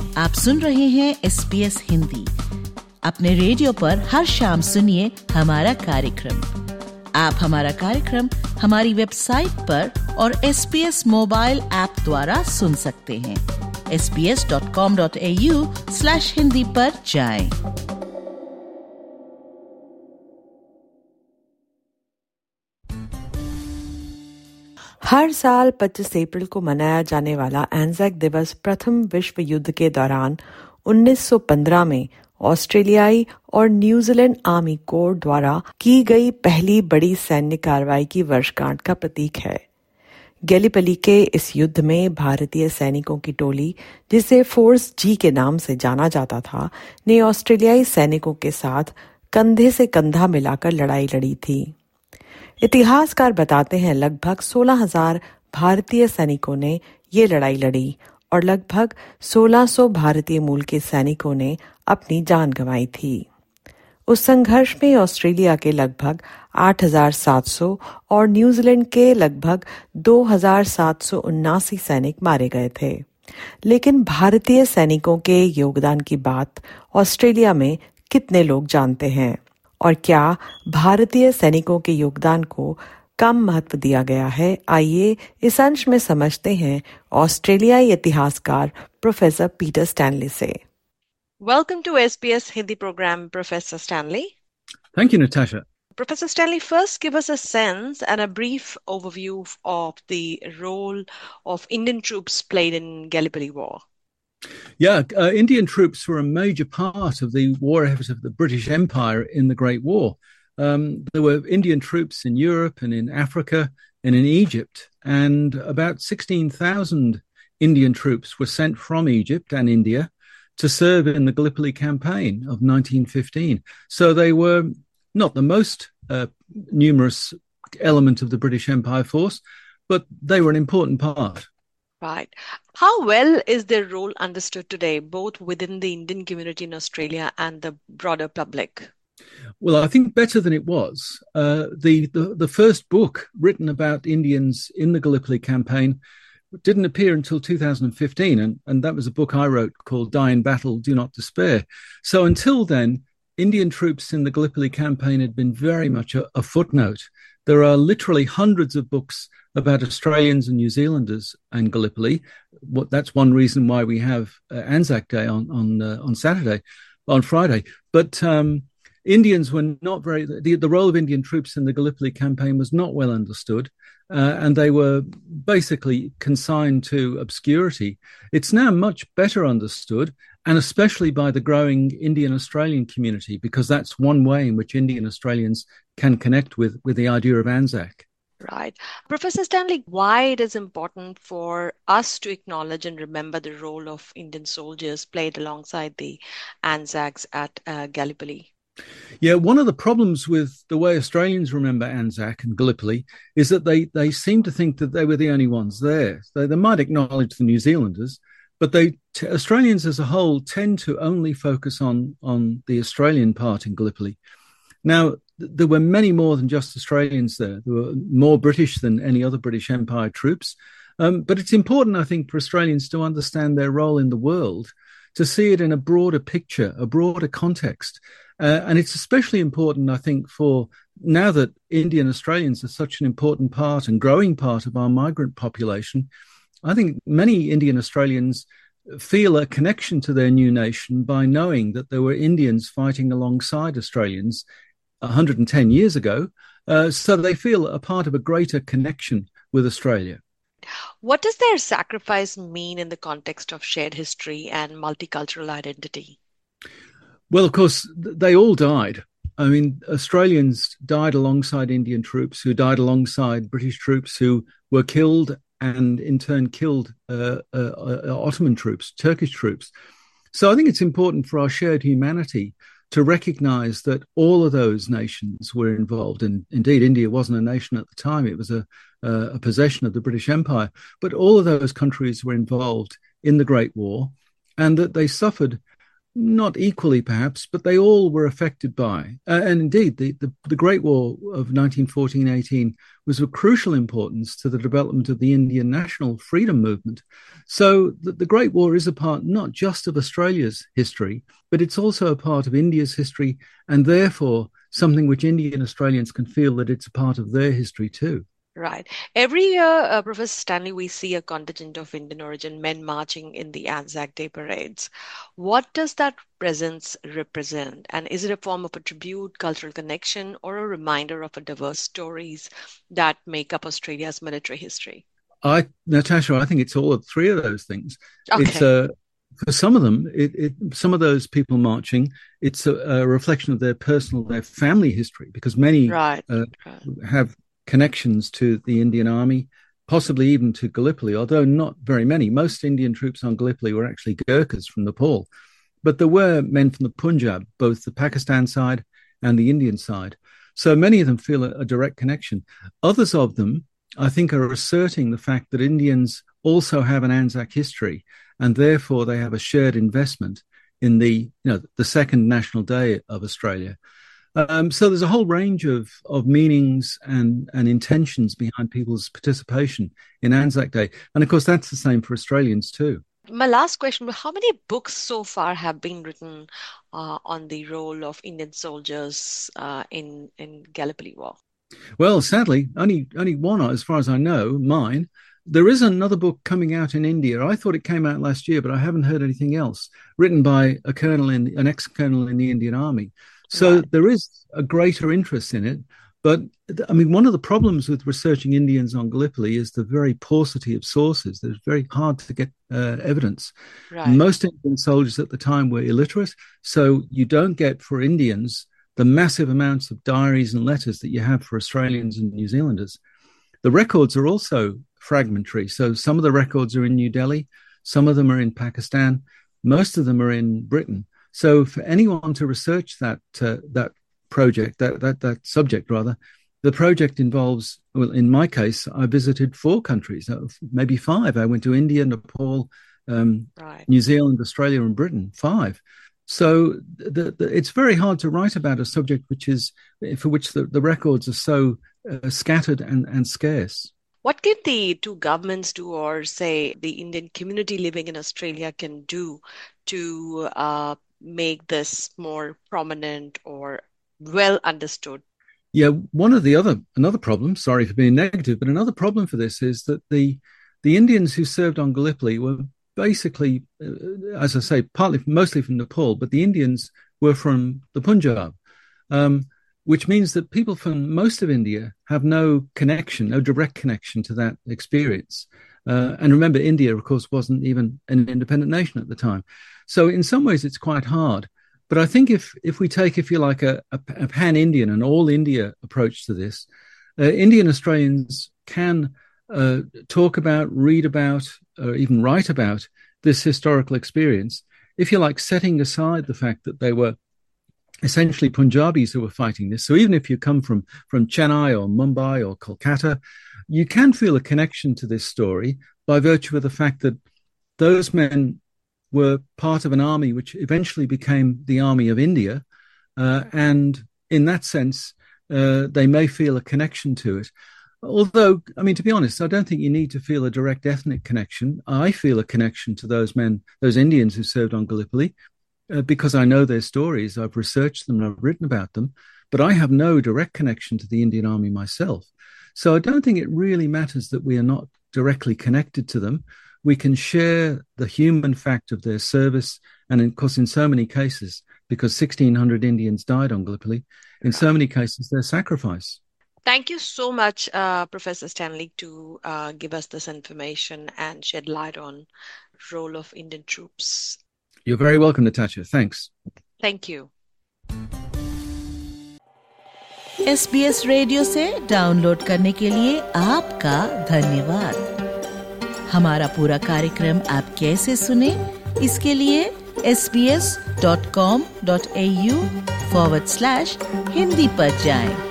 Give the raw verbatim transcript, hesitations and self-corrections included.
आप सुन रहे हैं एस बी एस हिंदी। अपने रेडियो पर हर शाम सुनिए हमारा कार्यक्रम। आप हमारा कार्यक्रम हमारी वेबसाइट पर और S B S mobile app द्वारा सुन सकते हैं। S B S dot com dot A U slash Hindi पर जाएं। हर साल पच्चीस अप्रैल को मनाया जाने वाला एंजाक दिवस प्रथम विश्व युद्ध के दौरान उन्नीस सौ पंद्रह में ऑस्ट्रेलियाई और न्यूजीलैंड आर्मी कोर द्वारा की गई पहली बड़ी सैन्य कार्रवाई की वर्षगांठ का प्रतीक है। गैलीपली के इस युद्ध में भारतीय सैनिकों की टोली, जिसे फोर्स जी के नाम से जाना जाता था, ने ऑस्ट्रेलियाई सैनिकों के साथ कंधे से कंधा मिलाकर लड़ाई लड़ी थी। इतिहासकार बताते हैं लगभग सोलह हज़ार भारतीय सैनिकों ने ये लड़ाई लड़ी और लगभग सोलह सौ भारतीय मूल के सैनिकों ने अपनी जान गंवाई थी। उस संघर्ष में ऑस्ट्रेलिया के लगभग आठ हज़ार सात सौ और न्यूजीलैंड के लगभग दो हज़ार सात सौ उन्नासी सैनिक मारे गए थे। लेकिन भारतीय सैनिकों के योगदान की बात ऑस्ट्रेलिया में कितने लोग जानते हैं, और क्या भारतीय सैनिकों के योगदान को कम महत्व दिया गया है? आइए इस अंश में समझते हैं ऑस्ट्रेलियाई इतिहासकार प्रोफेसर पीटर स्टैनली से। Welcome to S B S Hindi program, Professor Stanley. Thank you, Natasha. Professor Stanley, first give us a sense and a brief overview of the role of Indian troops played in Gallipoli War. Yeah, uh, Indian troops were a major part of the war effort of the British Empire in the Great War. Um, there were Indian troops in Europe and in Africa and in Egypt, and about sixteen thousand Indian troops were sent from Egypt and India to serve in the Gallipoli campaign of nineteen fifteen. So they were not the most uh, numerous element of the British Empire force, but they were an important part. Right. How well is their role understood today, both within the Indian community in Australia and the broader public? Well, I think better than it was. Uh, the, the the first book written about Indians in the Gallipoli campaign didn't appear until two thousand fifteen, and, and that was a book I wrote called Die in Battle, Do Not Despair. So until then, Indian troops in the Gallipoli campaign had been very much a, a footnote. There are literally hundreds of books about Australians and New Zealanders and Gallipoli. What, that's one reason why we have uh, Anzac Day on on uh, on Saturday, on Friday. But um, Indians were not very. The, the role of Indian troops in the Gallipoli campaign was not well understood, uh, and they were basically consigned to obscurity. It's now much better understood, and especially by the growing Indian Australian community, because that's one way in which Indian Australians can connect with, with the idea of Anzac. Right. Professor Stanley, why it is important for us to acknowledge and remember the role of Indian soldiers played alongside the Anzacs at uh, Gallipoli? Yeah, one of the problems with the way Australians remember Anzac and Gallipoli is that they, they seem to think that they were the only ones there. They, they might acknowledge the New Zealanders, but they t- Australians as a whole tend to only focus on, on the Australian part in Gallipoli. Now, th- there were many more than just Australians there. There were more British than any other British Empire troops. Um, but it's important, I think, for Australians to understand their role in the world, to see it in a broader picture, a broader context. Uh, and it's especially important, I think, for now that Indian Australians are such an important part and growing part of our migrant population. I think many Indian Australians feel a connection to their new nation by knowing that there were Indians fighting alongside Australians one hundred ten years ago. Uh, so they feel a part of a greater connection with Australia. What does their sacrifice mean in the context of shared history and multicultural identity? Well, of course, they all died. I mean, Australians died alongside Indian troops who died alongside British troops who were killed and in turn killed uh, uh, uh, Ottoman troops, Turkish troops. So I think it's important for our shared humanity to recognise that all of those nations were involved. And indeed, India wasn't a nation at the time. It was a, uh, a possession of the British Empire. But all of those countries were involved in the Great War, and that they suffered not equally perhaps, but they all were affected by. Uh, and indeed, the, the, the Great War of nineteen fourteen eighteen was of crucial importance to the development of the Indian national freedom movement. So the, the Great War is a part not just of Australia's history, but it's also a part of India's history, and therefore something which Indian Australians can feel that it's a part of their history too. Right. Every year, uh, Professor Stanley, we see a contingent of Indian origin men marching in the Anzac Day parades. What does that presence represent? And is it a form of a tribute, cultural connection, or a reminder of a diverse stories that make up Australia's military history? I, Natasha, I think it's all of three of those things. Okay. It's a For some of them, it, it, some of those people marching, it's a, a reflection of their personal, their family history, because many right. Uh, right. have connections to the Indian Army, possibly even to Gallipoli, although not very many. Most Indian troops on Gallipoli were actually Gurkhas from Nepal. But there were men from the Punjab, both the Pakistan side and the Indian side. So many of them feel a, a direct connection. Others of them, I think, are asserting the fact that Indians also have an Anzac history, and therefore they have a shared investment in the, you know, the second national day of Australia. Um, so there's a whole range of of meanings and, and intentions behind people's participation in Anzac Day. And of course, that's the same for Australians too. My last question, how many books so far have been written uh, on the role of Indian soldiers uh, in, in Gallipoli War? Well, sadly, only only one, as far as I know, mine. There is another book coming out in India. I thought it came out last year, but I haven't heard anything else, written by a colonel in an ex-colonel in the Indian Army. So right. There is a greater interest in it. But I mean, one of the problems with researching Indians on Gallipoli is the very paucity of sources. It's very hard to get uh, evidence. Right. Most Indian soldiers at the time were illiterate. So you don't get for Indians the massive amounts of diaries and letters that you have for Australians and New Zealanders. The records are also fragmentary. So some of the records are in New Delhi, some of them are in Pakistan, most of them are in Britain. So for anyone to research that uh, that project, that, that that subject rather, the project involves, well, in my case, I visited four countries, maybe five. I went to India, Nepal, um, right. New Zealand, Australia, and Britain, five. So the, the, it's very hard to write about a subject which is for which the, the records are so uh, scattered and, and scarce. What can the two governments do, or say the Indian community living in Australia can do to uh, make this more prominent or well understood? Yeah, one of the other, another problem, sorry for being negative, but another problem for this is that the the Indians who served on Gallipoli were basically, uh, as I say, partly, mostly from Nepal, but the Indians were from the Punjab. Um, which means that people from most of India have no connection, no direct connection to that experience. Uh, and remember, India, of course, wasn't even an independent nation at the time. So in some ways, it's quite hard. But I think if if we take, if you like, a, a, a pan-Indian, an all-India approach to this, uh, Indian Australians can uh, talk about, read about, or even write about this historical experience, if you like, setting aside the fact that they were essentially Punjabis who were fighting this. So even if you come from, from Chennai or Mumbai or Kolkata, you can feel a connection to this story by virtue of the fact that those men were part of an army which eventually became the Army of India. Uh, and in that sense, uh, they may feel a connection to it. Although, I mean, to be honest, I don't think you need to feel a direct ethnic connection. I feel a connection to those men, those Indians who served on Gallipoli, Uh, because I know their stories, I've researched them, and I've written about them, but I have no direct connection to the Indian Army myself. So I don't think it really matters that we are not directly connected to them. We can share the human fact of their service, and of course, in so many cases, because sixteen hundred Indians died on Gallipoli, in so many cases, their sacrifice. Thank you so much, uh, Professor Stanley, to uh, give us this information and shed light on the role of Indian troops. You're very welcome, Natasha. Thanks. Thank you. S B S radio से download करने के लिए आपका धन्यवाद। हमारा पूरा कार्यक्रम आप कैसे सुने, इसके लिए S B S dot com dot A U forward slash Hindi पर जाएं।